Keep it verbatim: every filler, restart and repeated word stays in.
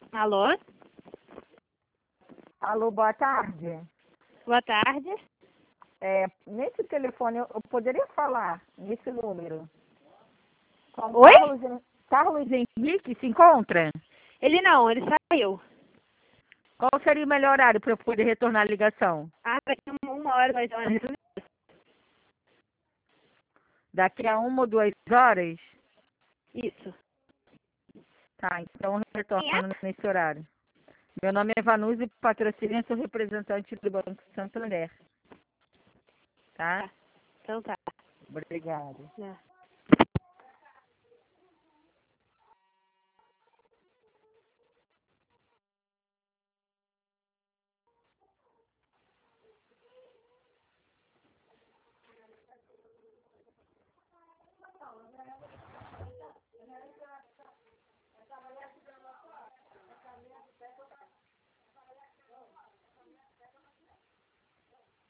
Alô? Alô, boa tarde. Boa tarde. É, nesse telefone eu, eu poderia falar nesse número com Oi? Carlos, Hen- Carlos Henrique se encontra? Ele não, ele saiu. Qual seria o melhor horário para eu poder retornar a ligação? Ah, daqui a uma hora mais ou menos. Daqui a uma ou duas horas? Isso. Tá, então eu Quem é? retorno nesse horário. Meu nome é Vanusa Patrocínio, sou representante do Banco Santander. Tá? Tá. Então tá. Obrigada. É.